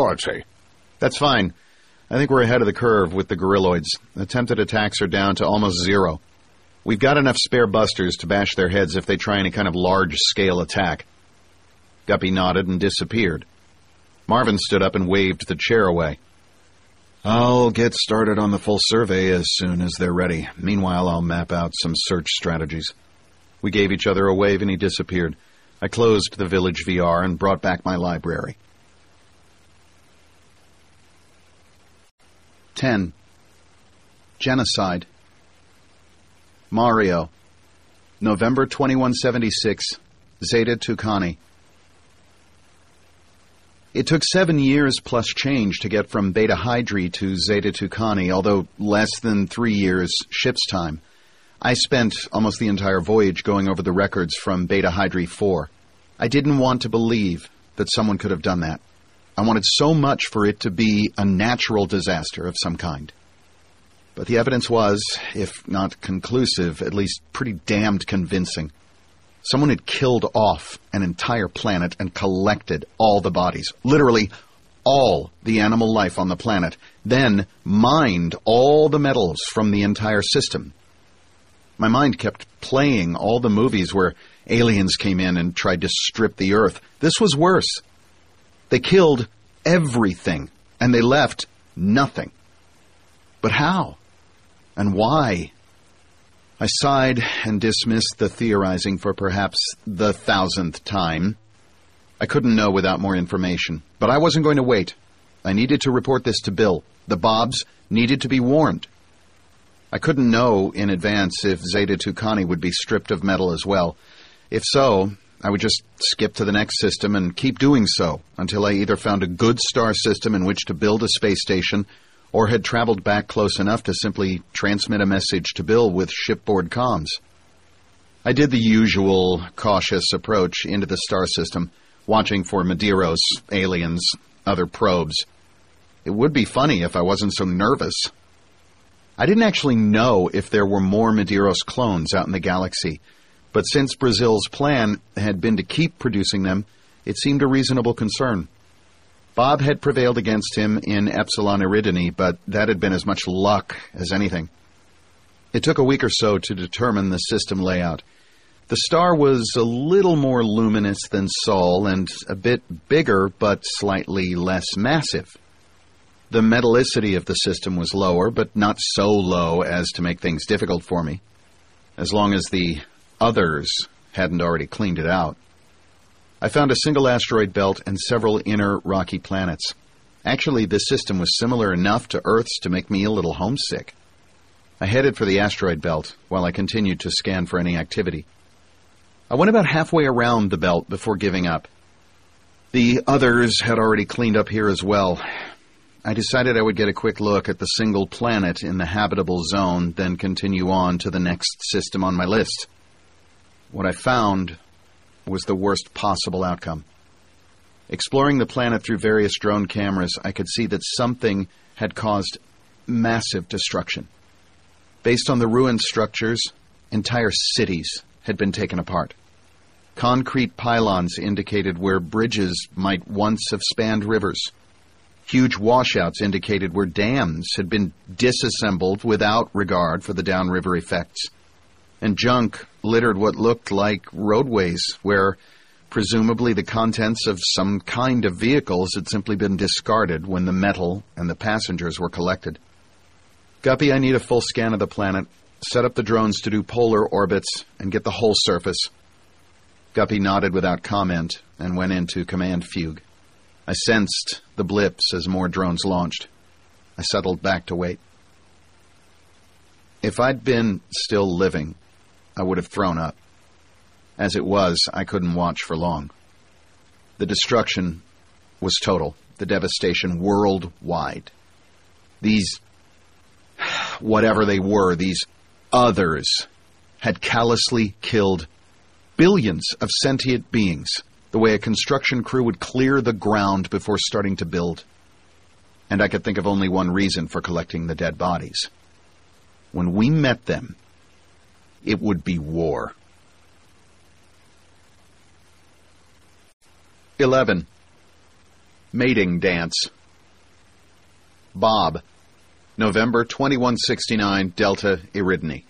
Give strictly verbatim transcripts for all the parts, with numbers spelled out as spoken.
quality. That's fine. I think we're ahead of the curve with the gorilloids. Attempted attacks are down to almost zero. We've got enough spare busters to bash their heads if they try any kind of large-scale attack. Guppy nodded and disappeared. Marvin stood up and waved the chair away. I'll get started on the full survey as soon as they're ready. Meanwhile, I'll map out some search strategies. We gave each other a wave and he disappeared. I closed the village V R and brought back my library. ten. Genocide. Mario. November twenty-one seventy-six. Zeta Tucani. It took seven years plus change to get from Beta Hydri to Zeta Tucani, although less than three years ship's time. I spent almost the entire voyage going over the records from Beta Hydri four. I didn't want to believe that someone could have done that. I wanted so much for it to be a natural disaster of some kind. But the evidence was, if not conclusive, at least pretty damned convincing. Someone had killed off an entire planet and collected all the bodies, literally all the animal life on the planet, then mined all the metals from the entire system. My mind kept playing all the movies where aliens came in and tried to strip the Earth. This was worse. They killed everything, and they left nothing. But how? And why? I sighed and dismissed the theorizing for perhaps the thousandth time. I couldn't know without more information, but I wasn't going to wait. I needed to report this to Bill. The Bobs needed to be warned. I couldn't know in advance if Zeta Tucani would be stripped of metal as well. If so, I would just skip to the next system and keep doing so until I either found a good star system in which to build a space station or had traveled back close enough to simply transmit a message to Bill with shipboard comms. I did the usual cautious approach into the star system, watching for Medeiros, aliens, other probes. It would be funny if I wasn't so nervous. I didn't actually know if there were more Medeiros clones out in the galaxy, but since Brazil's plan had been to keep producing them, it seemed a reasonable concern. Bob had prevailed against him in Epsilon Eridani, but that had been as much luck as anything. It took a week or so to determine the system layout. The star was a little more luminous than Sol and a bit bigger but slightly less massive. The metallicity of the system was lower, but not so low as to make things difficult for me, as long as the others hadn't already cleaned it out. I found a single asteroid belt and several inner rocky planets. Actually, this system was similar enough to Earth's to make me a little homesick. I headed for the asteroid belt while I continued to scan for any activity. I went about halfway around the belt before giving up. The others had already cleaned up here as well. I decided I would get a quick look at the single planet in the habitable zone, then continue on to the next system on my list. What I found was the worst possible outcome. Exploring the planet through various drone cameras, I could see that something had caused massive destruction. Based on the ruined structures, entire cities had been taken apart. Concrete pylons indicated where bridges might once have spanned rivers. Huge washouts indicated where dams had been disassembled without regard for the downriver effects. And junk littered what looked like roadways where presumably the contents of some kind of vehicles had simply been discarded when the metal and the passengers were collected. Guppy, I need a full scan of the planet, set up the drones to do polar orbits, and get the whole surface. Guppy nodded without comment and went into command fugue. I sensed the blips as more drones launched. I settled back to wait. If I'd been still living, I would have thrown up. As it was, I couldn't watch for long. The destruction was total, the devastation worldwide. These, whatever they were, these others, had callously killed billions of sentient beings, the way a construction crew would clear the ground before starting to build. And I could think of only one reason for collecting the dead bodies. When we met them, it would be war. eleven. Mating Dance. Bob, November twenty-one sixty-nine, Delta Eridani.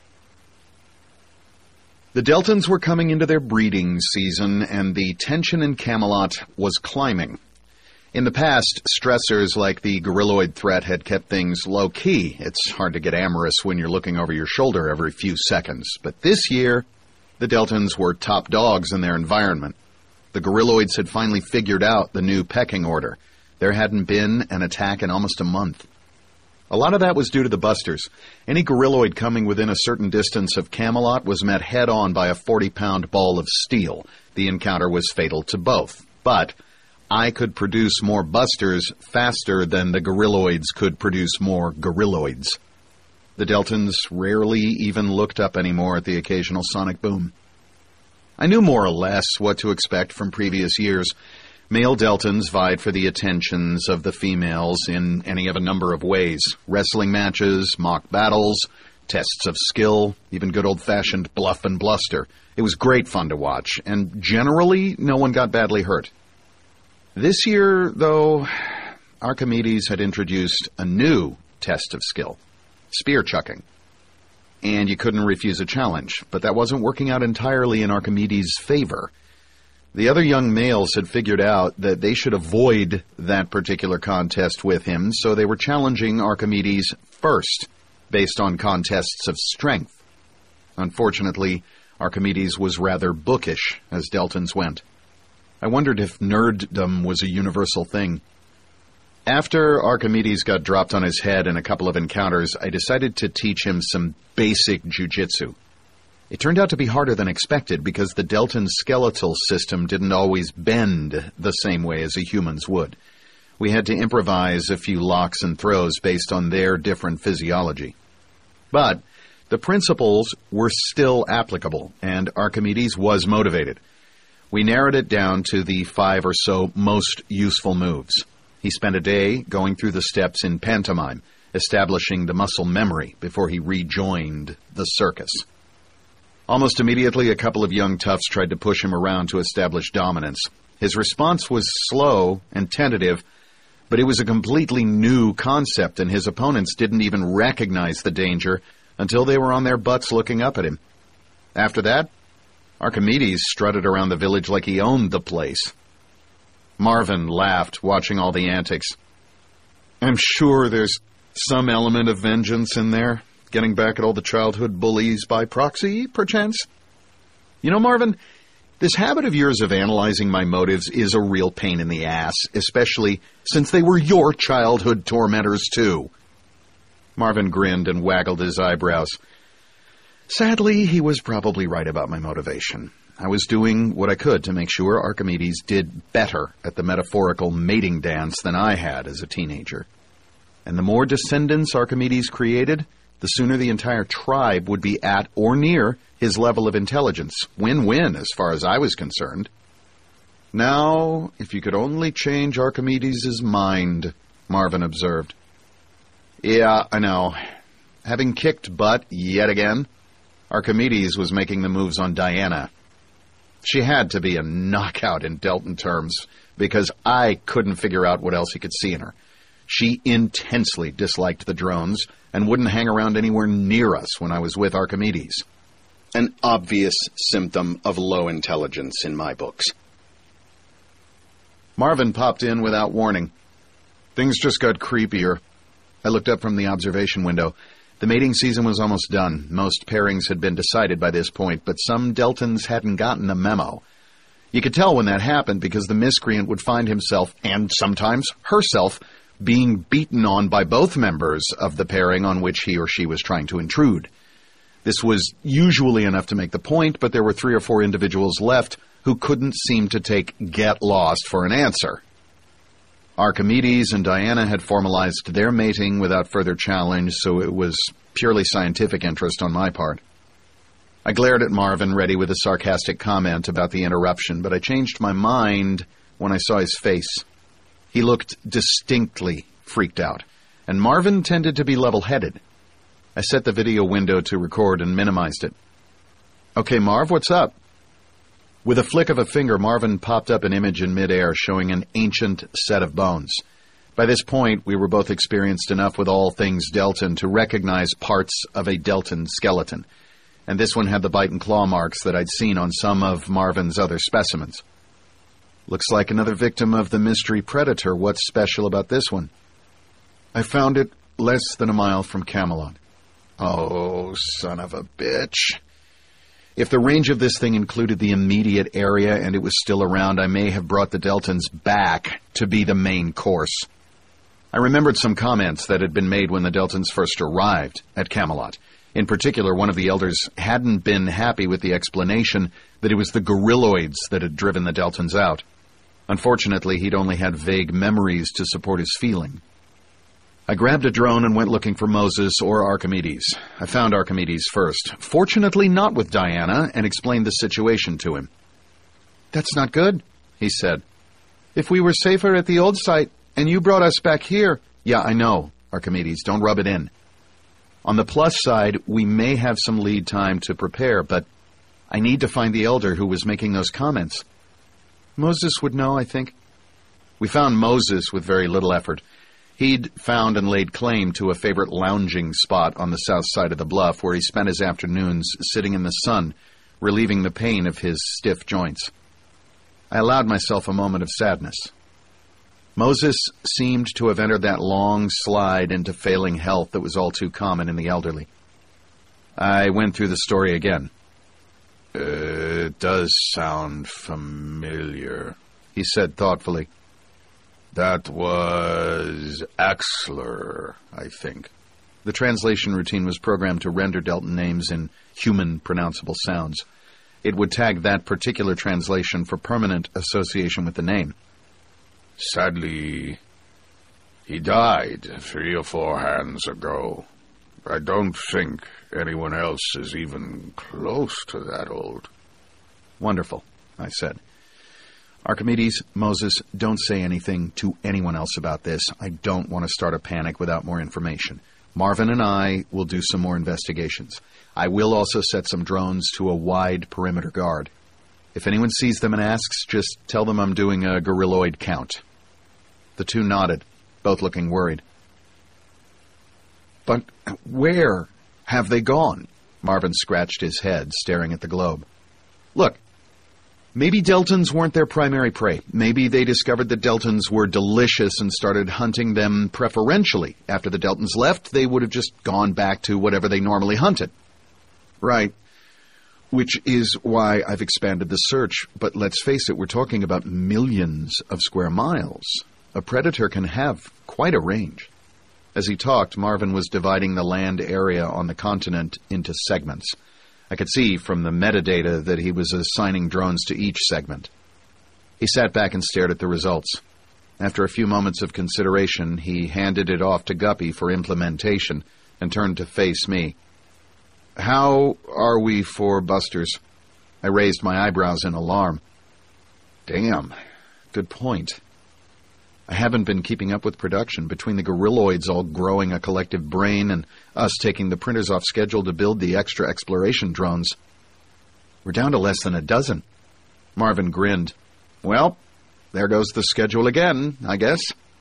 The Deltans were coming into their breeding season, and the tension in Camelot was climbing. In the past, stressors like the gorilloid threat had kept things low-key. It's hard to get amorous when you're looking over your shoulder every few seconds. But this year, the Deltans were top dogs in their environment. The gorilloids had finally figured out the new pecking order. There hadn't been an attack in almost a month. A lot of that was due to the busters. Any gorilloid coming within a certain distance of Camelot was met head-on by a forty-pound ball of steel. The encounter was fatal to both. But I could produce more busters faster than the gorilloids could produce more gorilloids. The Deltans rarely even looked up anymore at the occasional sonic boom. I knew more or less what to expect from previous years. Male Deltans vied for the attentions of the females in any of a number of ways. Wrestling matches, mock battles, tests of skill, even good old-fashioned bluff and bluster. It was great fun to watch, and generally no one got badly hurt. This year, though, Archimedes had introduced a new test of skill, spear chucking. And you couldn't refuse a challenge, but that wasn't working out entirely in Archimedes' favor. The other young males had figured out that they should avoid that particular contest with him, so they were challenging Archimedes first, based on contests of strength. Unfortunately, Archimedes was rather bookish as Deltans went. I wondered if nerddom was a universal thing. After Archimedes got dropped on his head in a couple of encounters, I decided to teach him some basic jujitsu. It turned out to be harder than expected because the Deltan skeletal system didn't always bend the same way as a human's would. We had to improvise a few locks and throws based on their different physiology. But the principles were still applicable, and Archimedes was motivated. We narrowed it down to the five or so most useful moves. He spent a day going through the steps in pantomime, establishing the muscle memory before he rejoined the circus. Almost immediately, a couple of young toughs tried to push him around to establish dominance. His response was slow and tentative, but it was a completely new concept, and his opponents didn't even recognize the danger until they were on their butts looking up at him. After that, Archimedes strutted around the village like he owned the place. Marvin laughed, watching all the antics. I'm sure there's some element of vengeance in there. Getting back at all the childhood bullies by proxy, perchance? You know, Marvin, this habit of yours of analyzing my motives is a real pain in the ass, especially since they were your childhood tormentors, too. Marvin grinned and waggled his eyebrows. Sadly, he was probably right about my motivation. I was doing what I could to make sure Archimedes did better at the metaphorical mating dance than I had as a teenager. And the more descendants Archimedes created, the sooner the entire tribe would be at or near his level of intelligence. Win-win, as far as I was concerned. Now, if you could only change Archimedes' mind, Marvin observed. Yeah, I know. Having kicked butt yet again, Archimedes was making the moves on Diana. She had to be a knockout in Deltan terms, because I couldn't figure out what else he could see in her. She intensely disliked the drones and wouldn't hang around anywhere near us when I was with Archimedes. An obvious symptom of low intelligence in my books. Marvin popped in without warning. Things just got creepier. I looked up from the observation window. The mating season was almost done. Most pairings had been decided by this point, but some Deltans hadn't gotten the memo. You could tell when that happened because the miscreant would find himself, and sometimes herself, being beaten on by both members of the pairing on which he or she was trying to intrude. This was usually enough to make the point, but there were three or four individuals left who couldn't seem to take get lost for an answer. Archimedes and Diana had formalized their mating without further challenge, so it was purely scientific interest on my part. I glared at Marvin, ready with a sarcastic comment about the interruption, but I changed my mind when I saw his face. He looked distinctly freaked out, and Marvin tended to be level-headed. I set the video window to record and minimized it. Okay, Marv, what's up? With a flick of a finger, Marvin popped up an image in midair showing an ancient set of bones. By this point, we were both experienced enough with all things Deltan to recognize parts of a Deltan skeleton, and this one had the bite and claw marks that I'd seen on some of Marvin's other specimens. Looks like another victim of the mystery predator. What's special about this one? I found it less than a mile from Camelot. Oh, son of a bitch. If the range of this thing included the immediate area and it was still around, I may have brought the Deltans back to be the main course. I remembered some comments that had been made when the Deltans first arrived at Camelot. In particular, one of the elders hadn't been happy with the explanation that it was the gorilloids that had driven the Deltans out. Unfortunately, he'd only had vague memories to support his feeling. I grabbed a drone and went looking for Moses or Archimedes. I found Archimedes first, fortunately not with Diana, and explained the situation to him. "That's not good," he said. "If we were safer at the old site, and you brought us back here—" "Yeah, I know, Archimedes. Don't rub it in. On the plus side, we may have some lead time to prepare, but I need to find the elder who was making those comments. Moses would know, I think." We found Moses with very little effort. He'd found and laid claim to a favorite lounging spot on the south side of the bluff where he spent his afternoons sitting in the sun, relieving the pain of his stiff joints. I allowed myself a moment of sadness. Moses seemed to have entered that long slide into failing health that was all too common in the elderly. I went through the story again. "It does sound familiar," he said thoughtfully. "That was Axler, I think." The translation routine was programmed to render Deltan names in human pronounceable sounds. It would tag that particular translation for permanent association with the name. "Sadly, he died three or four hands ago. I don't think anyone else is even close to that old." "Wonderful," I said. "Archimedes, Moses, don't say anything to anyone else about this. I don't want to start a panic without more information. Marvin and I will do some more investigations. I will also set some drones to a wide perimeter guard. If anyone sees them and asks, just tell them I'm doing a gorilloid count." The two nodded, both looking worried. "But where have they gone?" Marvin scratched his head, staring at the globe. "Look, maybe Deltans weren't their primary prey. Maybe they discovered that Deltans were delicious and started hunting them preferentially. After the Deltans left, they would have just gone back to whatever they normally hunted." "Right. Which is why I've expanded the search. But let's face it, we're talking about millions of square miles. A predator can have quite a range." As he talked, Marvin was dividing the land area on the continent into segments. I could see from the metadata that he was assigning drones to each segment. He sat back and stared at the results. After a few moments of consideration, he handed it off to Guppy for implementation and turned to face me. "How are we for busters?" I raised my eyebrows in alarm. "Damn, good point. I haven't been keeping up with production, between the gorilloids all growing a collective brain and us taking the printers off schedule to build the extra exploration drones. We're down to less than a dozen." Marvin grinned. "Well, there goes the schedule again, I guess."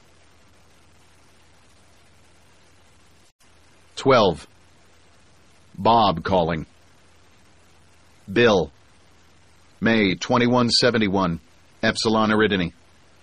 Twelve. Bob calling. Bill. May twenty-one seventy-one, Epsilon Eridani.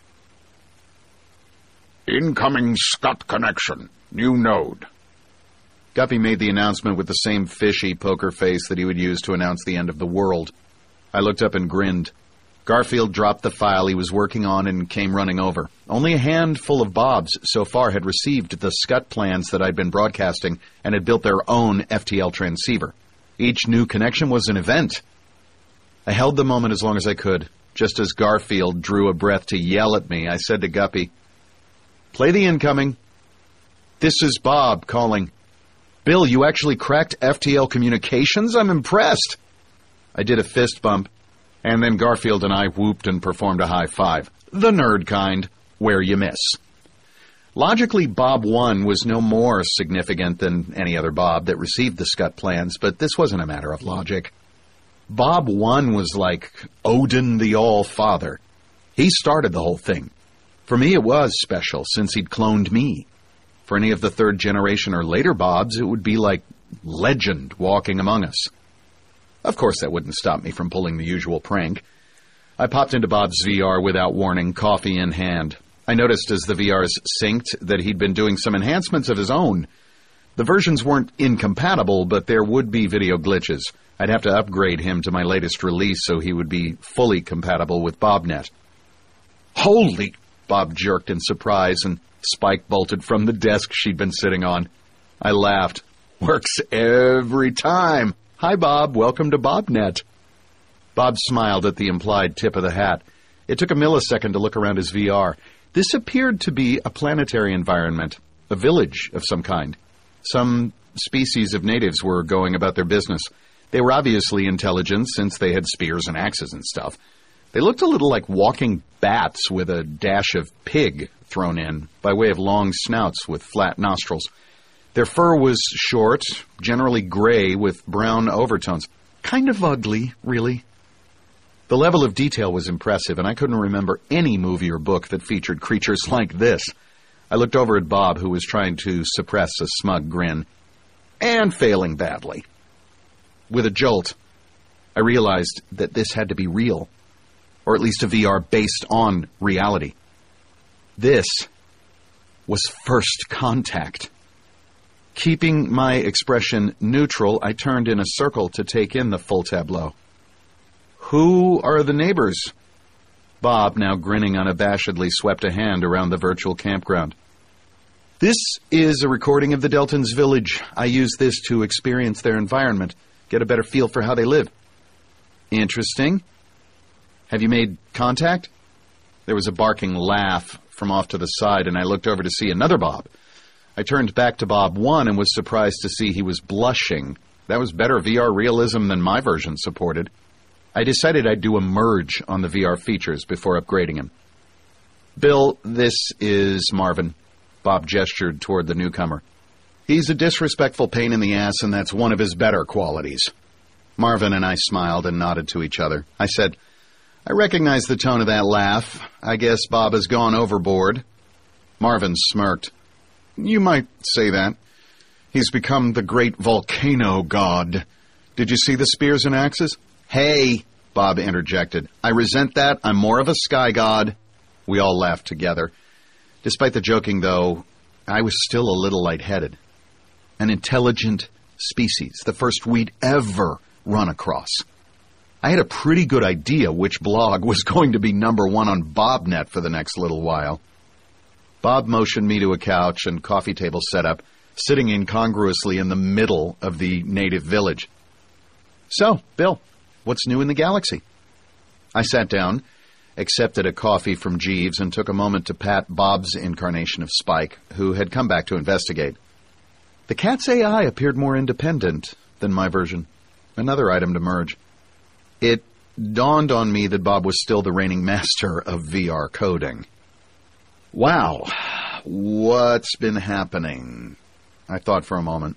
"Incoming Scott connection. New node." Guppy made the announcement with the same fishy poker face that he would use to announce the end of the world. I looked up and grinned. Garfield dropped the file he was working on and came running over. Only a handful of Bobs so far had received the Scud plans that I'd been broadcasting and had built their own F T L transceiver. Each new connection was an event. I held the moment as long as I could. Just as Garfield drew a breath to yell at me, I said to Guppy, "Play the incoming." "This is Bob calling." "Bill, you actually cracked F T L communications? I'm impressed." I did a fist bump, and then Garfield and I whooped and performed a high five. The nerd kind, where you miss. Logically, Bob one was no more significant than any other Bob that received the Scud plans, but this wasn't a matter of logic. Bob one was like Odin the All-Father. He started the whole thing. For me, it was special, since he'd cloned me. For any of the third generation or later Bobs, it would be like legend walking among us. Of course, that wouldn't stop me from pulling the usual prank. I popped into Bob's V R without warning, coffee in hand. I noticed as the V Rs synced that he'd been doing some enhancements of his own. The versions weren't incompatible, but there would be video glitches. I'd have to upgrade him to my latest release so he would be fully compatible with BobNet. Holy! Bob jerked in surprise, and Spike bolted from the desk she'd been sitting on. I laughed. Works every time. Hi, Bob. Welcome to BobNet. Bob smiled at the implied tip of the hat. It took a millisecond to look around his V R. This appeared to be a planetary environment, a village of some kind. Some species of natives were going about their business. They were obviously intelligent, since they had spears and axes and stuff. They looked a little like walking bats with a dash of pig thrown in, by way of long snouts with flat nostrils. Their fur was short, generally gray with brown overtones. Kind of ugly, really. The level of detail was impressive, and I couldn't remember any movie or book that featured creatures like this. I looked over at Bob, who was trying to suppress a smug grin, and failing badly. With a jolt, I realized that this had to be real, or at least a V R based on reality. This was First Contact. Keeping my expression neutral, I turned in a circle to take in the full tableau. Who are the neighbors? Bob, now grinning unabashedly, swept a hand around the virtual campground. This is a recording of the Deltons' village. I use this to experience their environment, get a better feel for how they live. Interesting. Have you made contact? There was a barking laugh from off to the side, and I looked over to see another Bob. I turned back to Bob one and was surprised to see he was blushing. That was better V R realism than my version supported. I decided I'd do a merge on the V R features before upgrading him. Bill, this is Marvin. Bob gestured toward the newcomer. He's a disrespectful pain in the ass, and that's one of his better qualities. Marvin and I smiled and nodded to each other. I said, I recognize the tone of that laugh. I guess Bob has gone overboard. Marvin smirked. You might say that. He's become the great volcano god. Did you see the spears and axes? Hey, Bob interjected. I resent that. I'm more of a sky god. We all laughed together. Despite the joking, though, I was still a little lightheaded. An intelligent species, the first we'd ever run across. I had a pretty good idea which blog was going to be number one on BobNet for the next little while. Bob motioned me to a couch and coffee table setup, sitting incongruously in the middle of the native village. So, Bill, what's new in the galaxy? I sat down, accepted a coffee from Jeeves, and took a moment to pat Bob's incarnation of Spike, who had come back to investigate. The cat's A I appeared more independent than my version. Another item to merge. It dawned on me that Bob was still the reigning master of V R coding. Wow, what's been happening? I thought for a moment.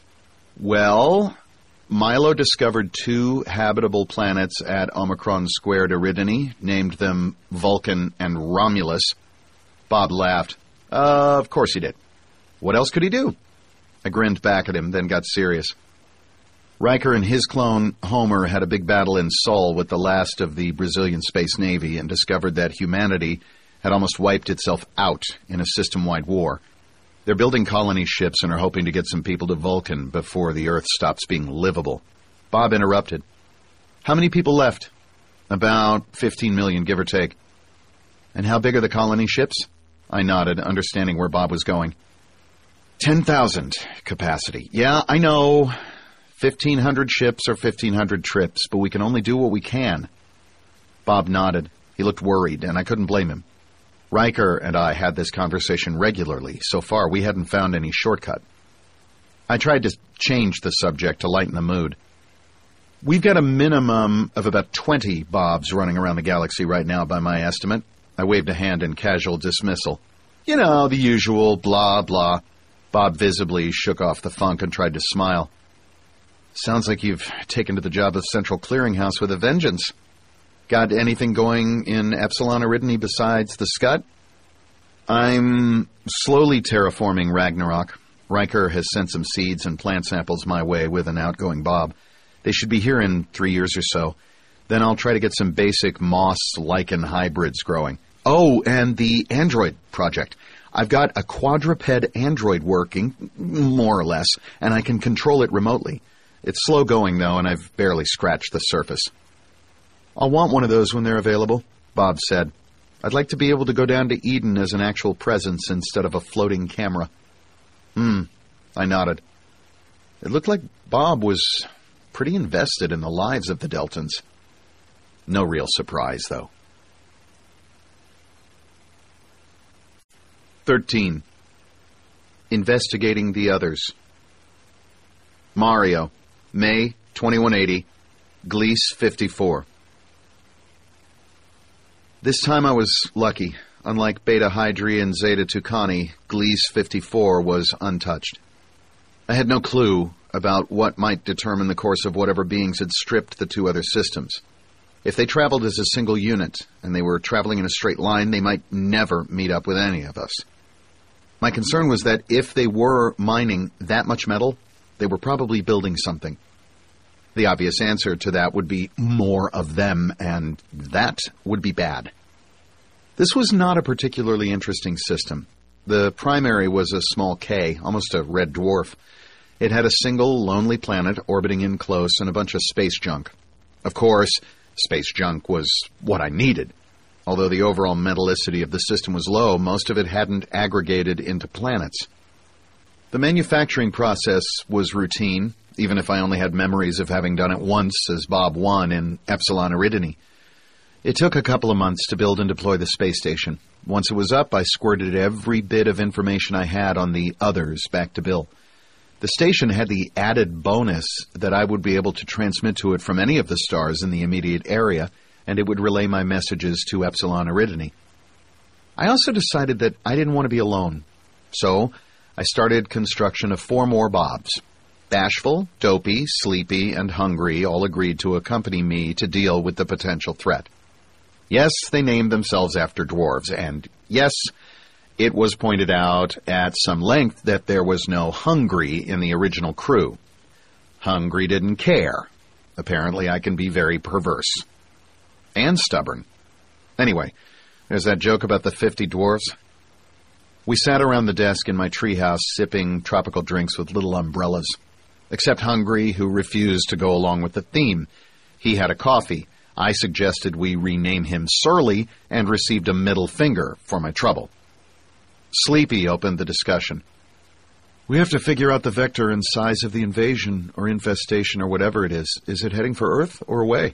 Well, Milo discovered two habitable planets at Omicron Squared Eridani, named them Vulcan and Romulus. Bob laughed. Uh, of course he did. What else could he do? I grinned back at him, then got serious. Riker and his clone, Homer, had a big battle in Sol with the last of the Brazilian Space Navy and discovered that humanity had almost wiped itself out in a system-wide war. They're building colony ships and are hoping to get some people to Vulcan before the Earth stops being livable. Bob interrupted. How many people left? About fifteen million, give or take. And how big are the colony ships? I nodded, understanding where Bob was going. ten thousand capacity. Yeah, I know. fifteen hundred ships or fifteen hundred trips, but we can only do what we can. Bob nodded. He looked worried, and I couldn't blame him. Riker and I had this conversation regularly. So far, we hadn't found any shortcut. I tried to change the subject to lighten the mood. We've got a minimum of about twenty Bobs running around the galaxy right now, by my estimate. I waved a hand in casual dismissal. You know, the usual, blah, blah. Bob visibly shook off the funk and tried to smile. Sounds like you've taken to the job of Central Clearinghouse with a vengeance. Got anything going in Epsilon Eridani besides the Scut? I'm slowly terraforming Ragnarok. Riker has sent some seeds and plant samples my way with an outgoing Bob. They should be here in three years or so. Then I'll try to get some basic moss-lichen hybrids growing. Oh, and the android project. I've got a quadruped android working, more or less, and I can control it remotely. It's slow going, though, and I've barely scratched the surface. I'll want one of those when they're available, Bob said. I'd like to be able to go down to Eden as an actual presence instead of a floating camera. Hmm, I nodded. It looked like Bob was pretty invested in the lives of the Deltans. No real surprise, though. thirteen. Investigating the Others. Mario, May twenty-one eighty, Gliese fifty-four. This time I was lucky. Unlike Beta Hydri and Zeta Tucani, Gliese fifty-four was untouched. I had no clue about what might determine the course of whatever beings had stripped the two other systems. If they traveled as a single unit, and they were traveling in a straight line, they might never meet up with any of us. My concern was that if they were mining that much metal, they were probably building something. The obvious answer to that would be more of them, and that would be bad. This was not a particularly interesting system. The primary was a small K, almost a red dwarf. It had a single, lonely planet orbiting in close and a bunch of space junk. Of course, space junk was what I needed. Although the overall metallicity of the system was low, most of it hadn't aggregated into planets. The manufacturing process was routine, even if I only had memories of having done it once as Bob one in Epsilon Eridani. It took a couple of months to build and deploy the space station. Once it was up, I squirted every bit of information I had on the others back to Bill. The station had the added bonus that I would be able to transmit to it from any of the stars in the immediate area, and it would relay my messages to Epsilon Eridani. I also decided that I didn't want to be alone, so I started construction of four more Bobs. Bashful, Dopey, Sleepy, and Hungry all agreed to accompany me to deal with the potential threat. Yes, they named themselves after dwarves, and yes, it was pointed out at some length that there was no Hungry in the original crew. Hungry didn't care. Apparently I can be very perverse. And stubborn. Anyway, there's that joke about the fifty dwarves. We sat around the desk in my treehouse sipping tropical drinks with little umbrellas. Except Hungry, who refused to go along with the theme. He had a coffee. I suggested we rename him Surly and received a middle finger for my trouble. Sleepy opened the discussion. We have to figure out the vector and size of the invasion or infestation or whatever it is. Is it heading for Earth or away?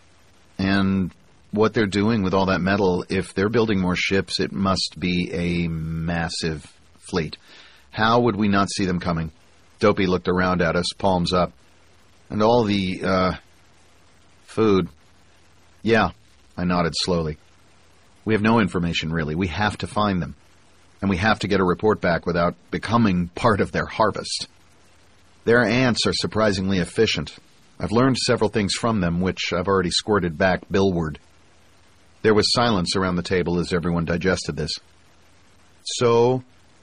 And what they're doing with all that metal, if they're building more ships, it must be a massive fleet. How would we not see them coming? Dopey looked around at us, palms up. And all the, uh, food. Yeah, I nodded slowly. We have no information, really. We have to find them. And we have to get a report back without becoming part of their harvest. Their ants are surprisingly efficient. I've learned several things from them, which I've already squirted back Billward. There was silence around the table as everyone digested this. So,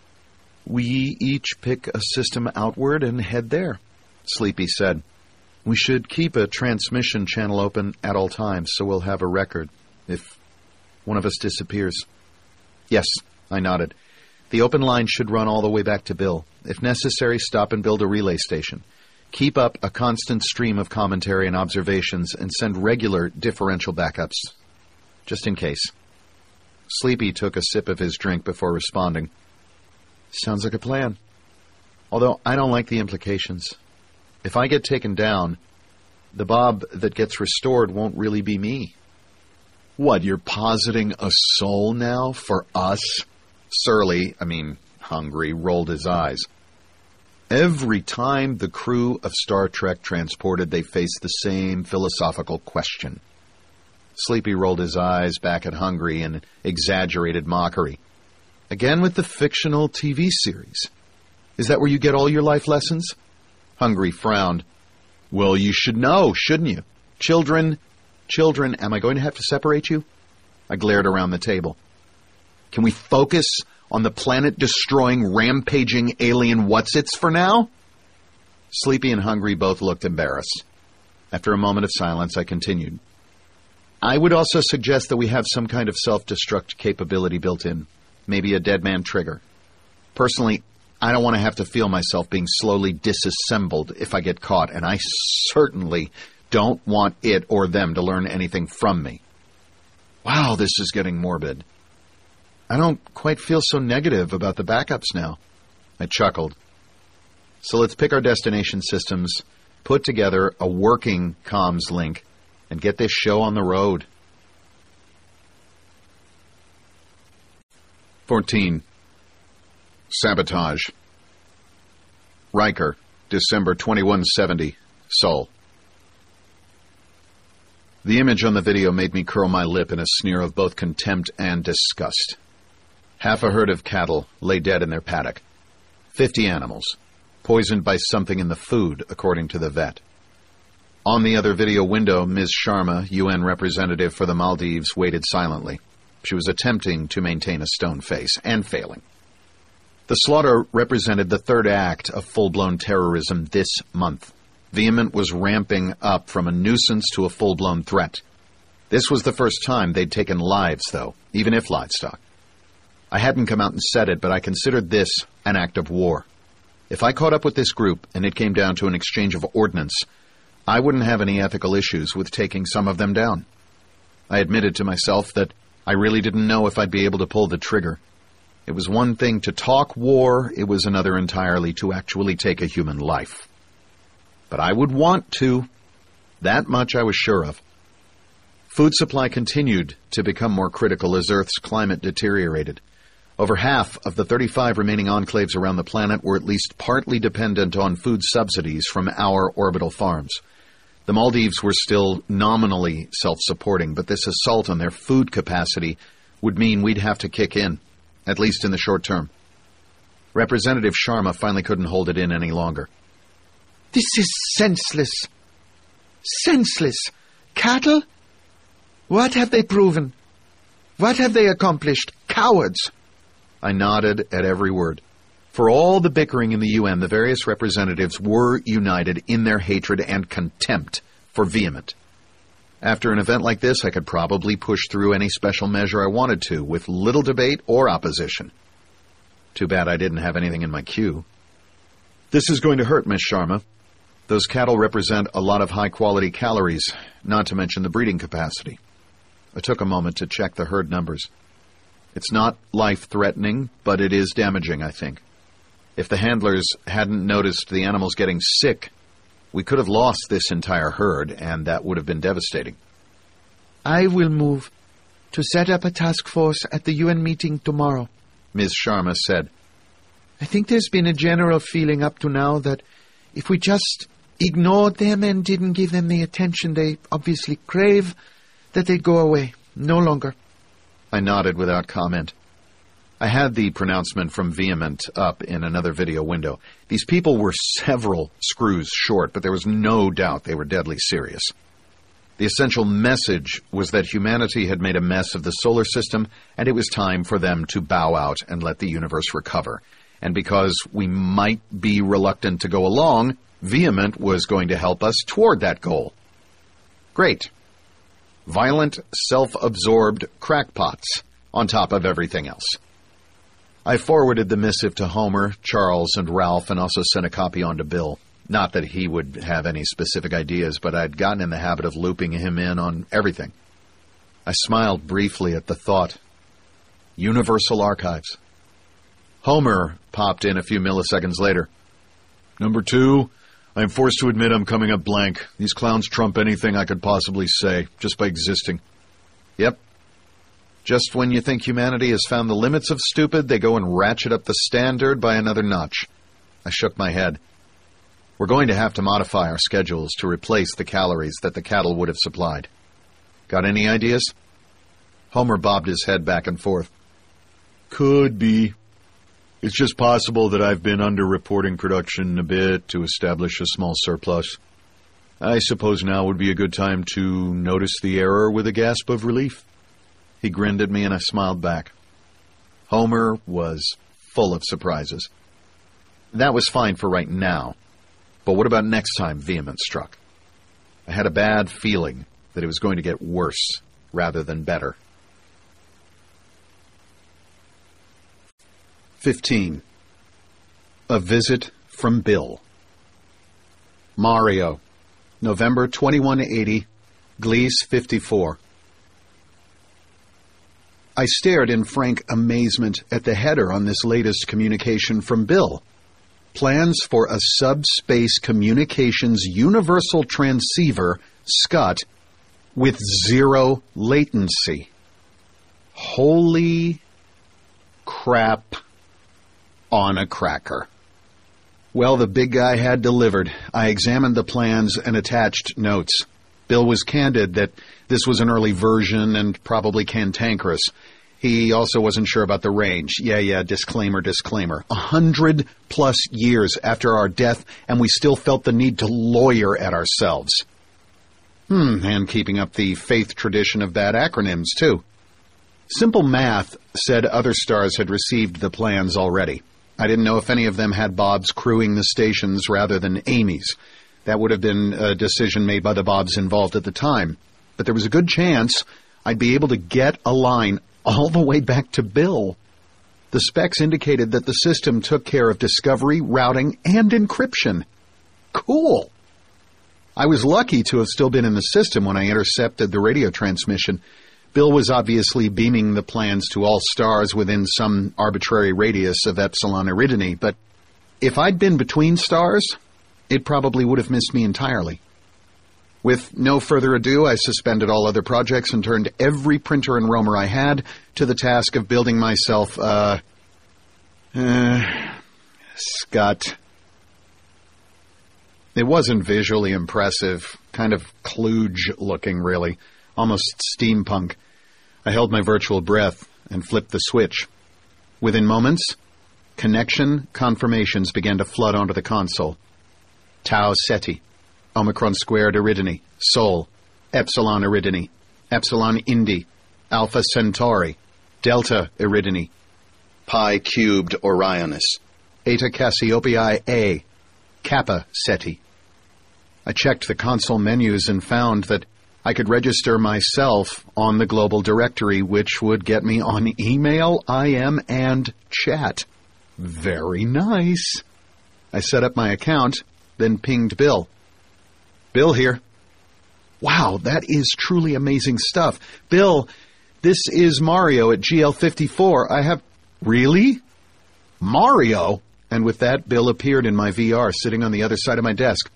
we each pick a system outward and head there, Sleepy said. We should keep a transmission channel open at all times, so we'll have a record if one of us disappears. Yes, I nodded. The open line should run all the way back to Bill. If necessary, stop and build a relay station. Keep up a constant stream of commentary and observations and send regular differential backups, just in case. Sleepy took a sip of his drink before responding. Sounds like a plan. Although I don't like the implications. If I get taken down, the Bob that gets restored won't really be me. What, you're positing a soul now for us? Surly, I mean, Hungry, rolled his eyes. Every time the crew of Star Trek transported, they faced the same philosophical question. Sleepy rolled his eyes back at Hungry in exaggerated mockery. Again with the fictional T V series. Is that where you get all your life lessons? Hungry frowned. Well, you should know, shouldn't you? Children, children, am I going to have to separate you? I glared around the table. Can we focus on the planet-destroying, rampaging alien what's-its for now? Sleepy and Hungry both looked embarrassed. After a moment of silence, I continued. I would also suggest that we have some kind of self-destruct capability built in. Maybe a dead man trigger. Personally, I don't want to have to feel myself being slowly disassembled if I get caught, and I certainly don't want it or them to learn anything from me. Wow, this is getting morbid. I don't quite feel so negative about the backups now. I chuckled. So let's pick our destination systems, put together a working comms link, and get this show on the road. fourteen. Sabotage. Riker, December twenty-one seventy, Seoul. The image on the video made me curl my lip in a sneer of both contempt and disgust. Half a herd of cattle lay dead in their paddock. Fifty animals, poisoned by something in the food, according to the vet. On the other video window, Miz Sharma, U N representative for the Maldives, waited silently. She was attempting to maintain a stone face, and failing. The slaughter represented the third act of full-blown terrorism this month. Vehement was ramping up from a nuisance to a full-blown threat. This was the first time they'd taken lives, though, even if livestock. I hadn't come out and said it, but I considered this an act of war. If I caught up with this group and it came down to an exchange of ordnance, I wouldn't have any ethical issues with taking some of them down. I admitted to myself that I really didn't know if I'd be able to pull the trigger. It was one thing to talk war, it was another entirely to actually take a human life. But I would want to. That much I was sure of. Food supply continued to become more critical as Earth's climate deteriorated. Over half of the thirty-five remaining enclaves around the planet were at least partly dependent on food subsidies from our orbital farms. The Maldives were still nominally self-supporting, but this assault on their food capacity would mean we'd have to kick in, at least in the short term. Representative Sharma finally couldn't hold it in any longer. This is senseless. Senseless. Cattle? What have they proven? What have they accomplished? Cowards! I nodded at every word. For all the bickering in the U N, the various representatives were united in their hatred and contempt for Vehement. After an event like this, I could probably push through any special measure I wanted to, with little debate or opposition. Too bad I didn't have anything in my queue. This is going to hurt, Miss Sharma. Those cattle represent a lot of high-quality calories, not to mention the breeding capacity. I took a moment to check the herd numbers. It's not life-threatening, but it is damaging, I think. If the handlers hadn't noticed the animals getting sick, we could have lost this entire herd, and that would have been devastating. I will move to set up a task force at the U N meeting tomorrow, Miz Sharma said. I think there's been a general feeling up to now that if we just ignored them and didn't give them the attention they obviously crave, that they'd go away, no longer. I nodded without comment. I had the pronouncement from Vehement up in another video window. These people were several screws short, but there was no doubt they were deadly serious. The essential message was that humanity had made a mess of the solar system, and it was time for them to bow out and let the universe recover. And because we might be reluctant to go along, Vehement was going to help us toward that goal. Great. Violent, self-absorbed crackpots on top of everything else. I forwarded the missive to Homer, Charles, and Ralph, and also sent a copy on to Bill. Not that he would have any specific ideas, but I'd gotten in the habit of looping him in on everything. I smiled briefly at the thought. Universal Archives. Homer popped in a few milliseconds later. Number two, I am forced to admit I'm coming up blank. These clowns trump anything I could possibly say, just by existing. Yep. Just when you think humanity has found the limits of stupid, they go and ratchet up the standard by another notch. I shook my head. We're going to have to modify our schedules to replace the calories that the cattle would have supplied. Got any ideas? Homer bobbed his head back and forth. Could be. It's just possible that I've been under-reporting production a bit to establish a small surplus. I suppose now would be a good time to notice the error with a gasp of relief. He grinned at me and I smiled back. Homer was full of surprises. That was fine for right now. But what about next time Vehement struck? I had a bad feeling that it was going to get worse rather than better. Fifteen. A visit from Bill. Mario, November twenty-one eighty, Gliese fifty-four. I stared in frank amazement at the header on this latest communication from Bill. Plans for a subspace communications universal transceiver, S C U T, with zero latency. Holy crap on a cracker. Well, the big guy had delivered. I examined the plans and attached notes. Bill was candid that this was an early version and probably cantankerous. He also wasn't sure about the range. Yeah, yeah, disclaimer, disclaimer. A hundred plus years after our death, and we still felt the need to lawyer at ourselves. Hmm, and keeping up the faith tradition of bad acronyms, too. Simple math said other stars had received the plans already. I didn't know if any of them had Bobs crewing the stations rather than Amy's. That would have been a decision made by the Bobs involved at the time. But there was a good chance I'd be able to get a line all the way back to Bill. The specs indicated that the system took care of discovery, routing, and encryption. Cool! I was lucky to have still been in the system when I intercepted the radio transmission. Bill was obviously beaming the plans to all stars within some arbitrary radius of Epsilon Eridani, but if I'd been between stars, it probably would have missed me entirely. With no further ado, I suspended all other projects and turned every printer and roamer I had to the task of building myself a... Uh, Scott. It wasn't visually impressive, kind of kludge-looking, really, almost steampunk. I held my virtual breath and flipped the switch. Within moments, connection confirmations began to flood onto the console. Tau Ceti, Omicron Squared Eridani, Sol, Epsilon Eridani, Epsilon Indi, Alpha Centauri, Delta Eridani, Pi Cubed Orionis, Eta Cassiopeia A, Kappa Ceti. I checked the console menus and found that I could register myself on the global directory, which would get me on email, I M, and chat. Very nice. I set up my account, then pinged Bill. Bill here. Wow, that is truly amazing stuff. Bill, this is Mario at G L fifty-four. I have... Really? Mario? And with that, Bill appeared in my V R, sitting on the other side of my desk.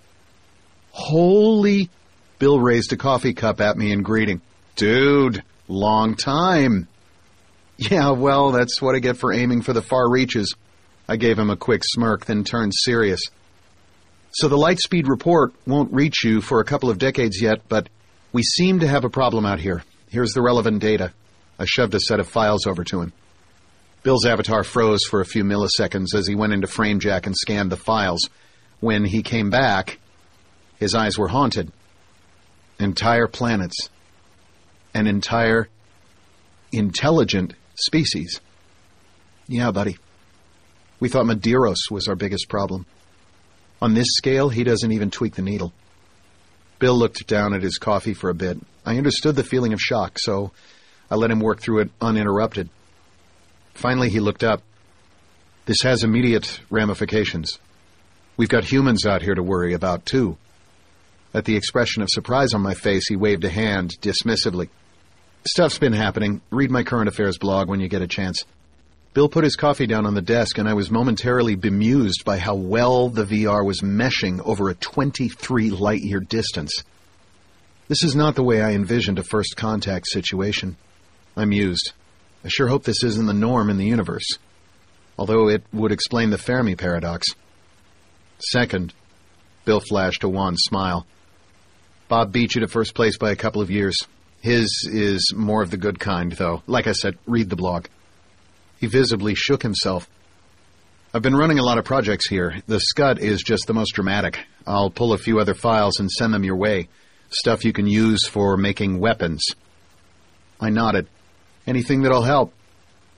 Holy... Bill raised a coffee cup at me in greeting. Dude, long time. Yeah, well, that's what I get for aiming for the far reaches. I gave him a quick smirk, then turned serious. So the Lightspeed report won't reach you for a couple of decades yet, but we seem to have a problem out here. Here's the relevant data. I shoved a set of files over to him. Bill's avatar froze for a few milliseconds as he went into FrameJack and scanned the files. When he came back, his eyes were haunted. Entire planets. An entire intelligent species. Yeah, buddy. We thought Medeiros was our biggest problem. On this scale, he doesn't even tweak the needle. Bill looked down at his coffee for a bit. I understood the feeling of shock, so I let him work through it uninterrupted. Finally, he looked up. This has immediate ramifications. We've got humans out here to worry about, too. At the expression of surprise on my face, he waved a hand dismissively. Stuff's been happening. Read my current affairs blog when you get a chance. Bill put his coffee down on the desk, and I was momentarily bemused by how well the V R was meshing over a twenty-three light-year distance. This is not the way I envisioned a first contact situation. I mused. I sure hope this isn't the norm in the universe, although it would explain the Fermi paradox. Second, Bill flashed a wan smile. Bob beat you to first place by a couple of years. His is more of the good kind, though. Like I said, read the blog. He visibly shook himself. I've been running a lot of projects here. The Scud is just the most dramatic. I'll pull a few other files and send them your way. Stuff you can use for making weapons. I nodded. Anything that'll help.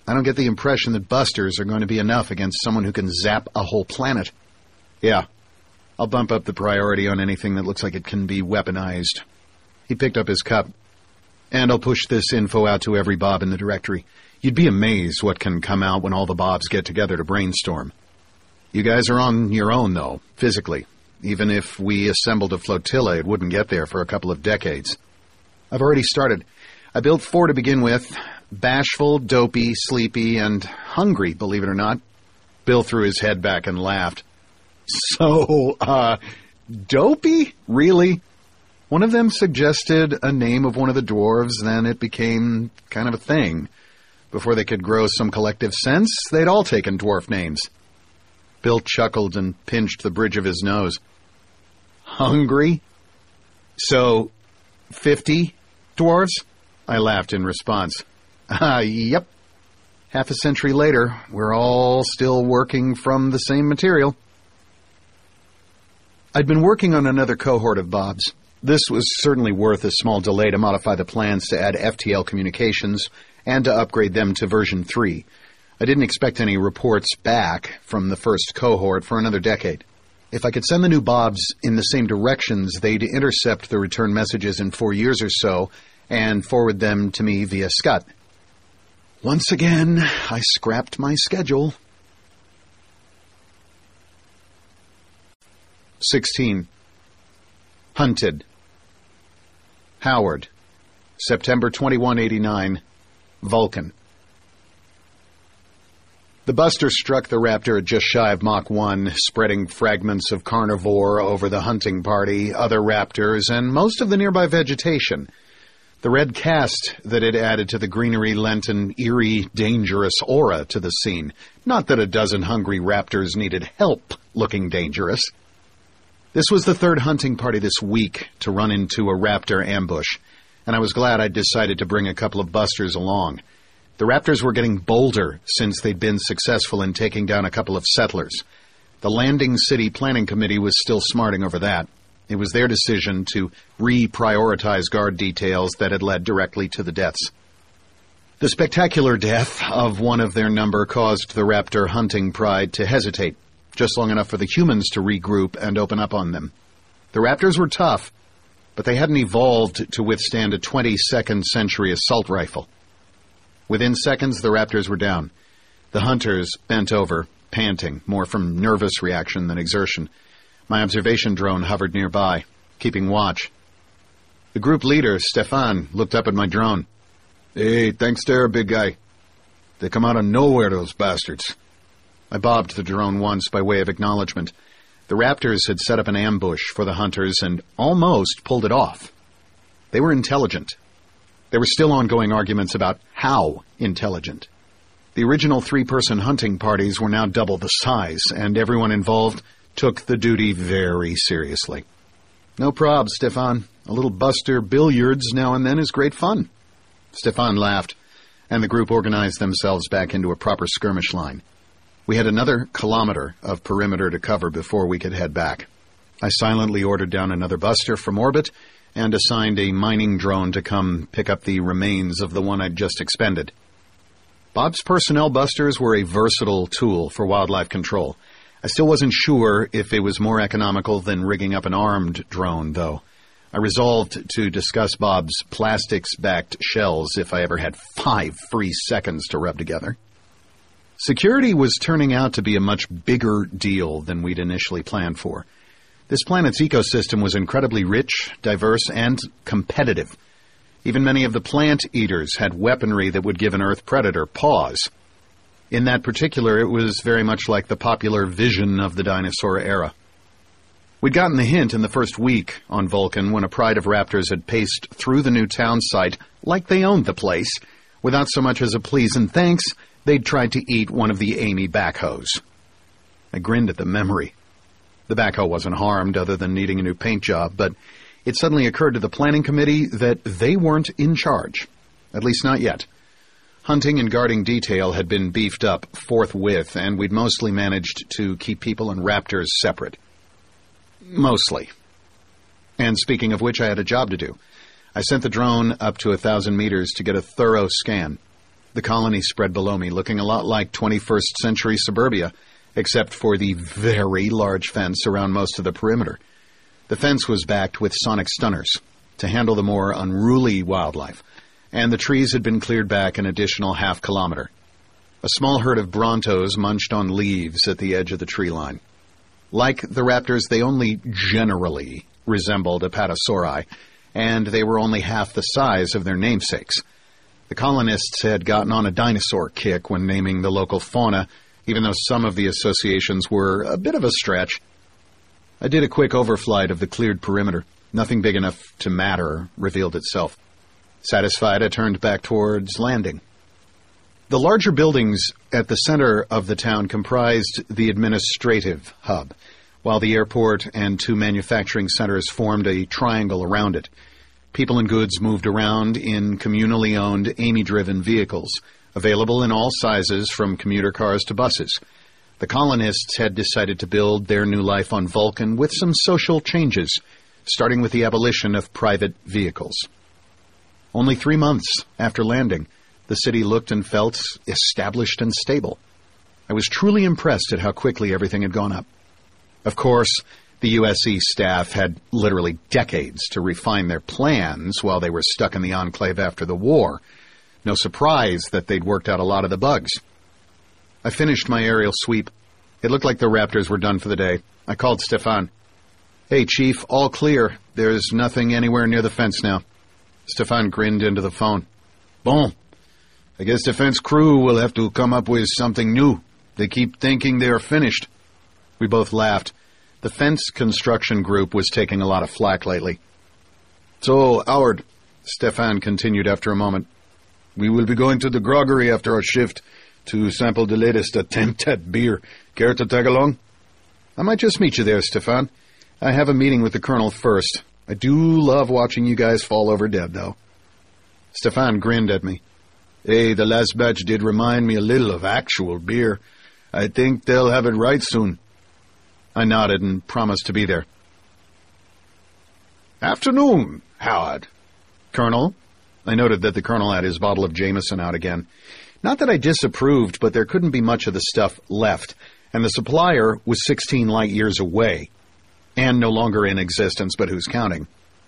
I don't get the impression that busters are going to be enough against someone who can zap a whole planet. Yeah, I'll bump up the priority on anything that looks like it can be weaponized. He picked up his cup. And I'll push this info out to every Bob in the directory. You'd be amazed what can come out when all the Bobs get together to brainstorm. You guys are on your own, though, physically. Even if we assembled a flotilla, it wouldn't get there for a couple of decades. I've already started. I built four to begin with. Bashful, dopey, sleepy, and hungry, believe it or not. Bill threw his head back and laughed. So, uh, dopey? Really? One of them suggested a name of one of the dwarves, then it became kind of a thing. Before they could grow some collective sense, they'd all taken dwarf names. Bill chuckled and pinched the bridge of his nose. Hungry? So, fifty dwarves? I laughed in response. Ah, uh, yep. Half a century later, we're all still working from the same material. I'd been working on another cohort of Bobs. This was certainly worth a small delay to modify the plans to add F T L communications and to upgrade them to version three. I didn't expect any reports back from the first cohort for another decade. If I could send the new Bobs in the same directions, they'd intercept the return messages in four years or so and forward them to me via Scud. Once again, I scrapped my schedule. sixteen. Hunted. Howard. September twenty-first, eighty-nine. Vulcan. The Buster struck the Raptor at just shy of Mach one, spreading fragments of carnivore over the hunting party, other raptors, and most of the nearby vegetation. The red cast that it added to the greenery lent an eerie, dangerous aura to the scene. Not that a dozen hungry raptors needed help looking dangerous. This was the third hunting party this week to run into a raptor ambush, and I was glad I'd decided to bring a couple of busters along. The raptors were getting bolder since they'd been successful in taking down a couple of settlers. The Landing City Planning Committee was still smarting over that. It was their decision to re-prioritize guard details that had led directly to the deaths. The spectacular death of one of their number caused the raptor hunting pride to hesitate, just long enough for the humans to regroup and open up on them. The raptors were tough, but they hadn't evolved to withstand a twenty-second century assault rifle. Within seconds, the raptors were down. The hunters bent over, panting, more from nervous reaction than exertion. My observation drone hovered nearby, keeping watch. The group leader, Stefan, looked up at my drone. Hey, thanks there, big guy. They come out of nowhere, those bastards. I bobbed the drone once by way of acknowledgement. The raptors had set up an ambush for the hunters and almost pulled it off. They were intelligent. There were still ongoing arguments about how intelligent. The original three-person hunting parties were now double the size, and everyone involved took the duty very seriously. No probs, Stefan. A little buster billiards now and then is great fun. Stefan laughed, and the group organized themselves back into a proper skirmish line. We had another kilometer of perimeter to cover before we could head back. I silently ordered down another buster from orbit and assigned a mining drone to come pick up the remains of the one I'd just expended. Bob's personnel busters were a versatile tool for wildlife control. I still wasn't sure if it was more economical than rigging up an armed drone, though. I resolved to discuss Bob's plastics-backed shells if I ever had five free seconds to rub together. Security was turning out to be a much bigger deal than we'd initially planned for. This planet's ecosystem was incredibly rich, diverse, and competitive. Even many of the plant eaters had weaponry that would give an Earth predator pause. In that particular, it was very much like the popular vision of the dinosaur era. We'd gotten the hint in the first week on Vulcan when a pride of raptors had paced through the new town site like they owned the place. Without so much as a please and thanks, they'd tried to eat one of the Amy backhoes. I grinned at the memory. The backhoe wasn't harmed other than needing a new paint job, but it suddenly occurred to the planning committee that they weren't in charge. At least not yet. Hunting and guarding detail had been beefed up forthwith, and we'd mostly managed to keep people and raptors separate. Mostly. And speaking of which, I had a job to do. I sent the drone up to a thousand meters to get a thorough scan. The colony spread below me, looking a lot like twenty-first century suburbia, except for the very large fence around most of the perimeter. The fence was backed with sonic stunners to handle the more unruly wildlife, and the trees had been cleared back an additional half kilometer. A small herd of brontos munched on leaves at the edge of the tree line. Like the raptors, they only generally resembled Apatosauri, and they were only half the size of their namesakes. The colonists had gotten on a dinosaur kick when naming the local fauna, even though some of the associations were a bit of a stretch. I did a quick overflight of the cleared perimeter. Nothing big enough to matter revealed itself. Satisfied, I turned back towards landing. The larger buildings at the center of the town comprised the administrative hub, while the airport and two manufacturing centers formed a triangle around it. People and goods moved around in communally owned A M I-driven vehicles, available in all sizes from commuter cars to buses. The colonists had decided to build their new life on Vulcan with some social changes, starting with the abolition of private vehicles. Only three months after landing, the city looked and felt established and stable. I was truly impressed at how quickly everything had gone up. Of course, the U S C staff had literally decades to refine their plans while they were stuck in the enclave after the war. No surprise that they'd worked out a lot of the bugs. I finished my aerial sweep. It looked like the raptors were done for the day. I called Stefan. "Hey, Chief, all clear. There's nothing anywhere near the fence now." Stefan grinned into the phone. "Bon. I guess the fence crew will have to come up with something new. They keep thinking they are finished." We both laughed. The fence construction group was taking a lot of flack lately. "So, Howard," Stefan continued after a moment, "we will be going to the groggery after our shift to sample the latest attempt at beer. Care to tag along?" "I might just meet you there, Stefan. I have a meeting with the Colonel first. I do love watching you guys fall over dead, though." Stefan grinned at me. "Hey, the last batch did remind me a little of actual beer. I think they'll have it right soon." I nodded and promised to be there. "Afternoon, Howard." "Colonel?" I noted that the Colonel had his bottle of Jameson out again. Not that I disapproved, but there couldn't be much of the stuff left, and the supplier was sixteen light-years away, and no longer in existence, but who's counting?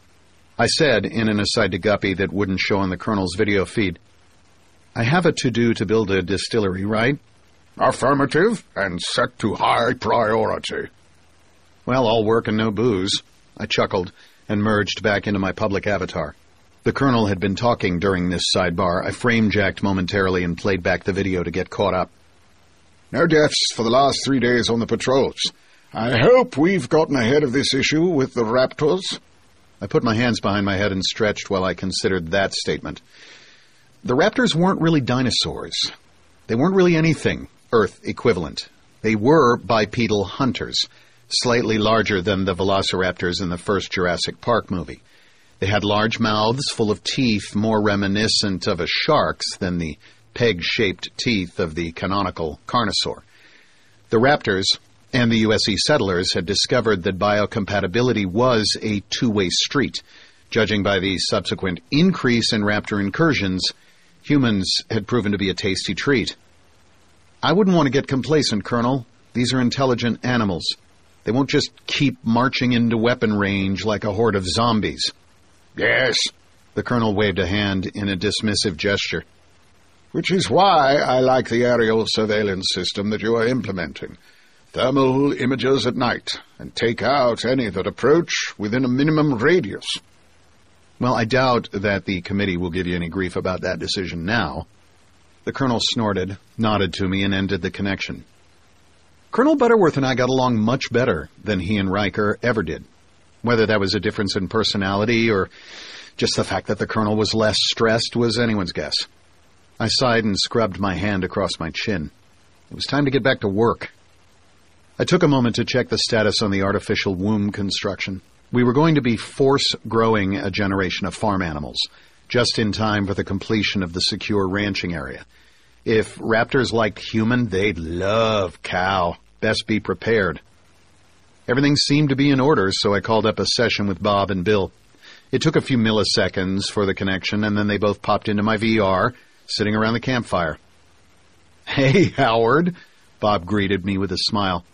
I said, in an aside to Guppy that wouldn't show on the Colonel's video feed, "I have a to-do to build a distillery, right?" "Affirmative, and set to high priority." "Well, all work and no booze." I chuckled and merged back into my public avatar. The Colonel had been talking during this sidebar. I frame-jacked momentarily and played back the video to get caught up. "No deaths for the last three days on the patrols. I hope we've gotten ahead of this issue with the raptors." I put my hands behind my head and stretched while I considered that statement. The raptors weren't really dinosaurs. They weren't really anything Earth equivalent. They were bipedal hunters, slightly larger than the velociraptors in the first Jurassic Park movie. They had large mouths full of teeth more reminiscent of a shark's than the peg-shaped teeth of the canonical Carnosaur. The raptors and the U S C settlers had discovered that biocompatibility was a two-way street. Judging by the subsequent increase in raptor incursions, humans had proven to be a tasty treat. "I wouldn't want to get complacent, Colonel. These are intelligent animals. They won't just keep marching into weapon range like a horde of zombies." "Yes." The Colonel waved a hand in a dismissive gesture. "Which is why I like the aerial surveillance system that you are implementing. Thermal images at night, and take out any that approach within a minimum radius." "Well, I doubt that the committee will give you any grief about that decision now." The Colonel snorted, nodded to me, and ended the connection. Colonel Butterworth and I got along much better than he and Riker ever did. Whether that was a difference in personality or just the fact that the Colonel was less stressed was anyone's guess. I sighed and scrubbed my hand across my chin. It was time to get back to work. I took a moment to check the status on the artificial womb construction. We were going to be force-growing a generation of farm animals, just in time for the completion of the secure ranching area. If raptors liked human, they'd love cow. Best be prepared. Everything seemed to be in order, so I called up a session with Bob and Bill. It took a few milliseconds for the connection, and then they both popped into my V R, sitting around the campfire. "Hey, Howard," Bob greeted me with a smile.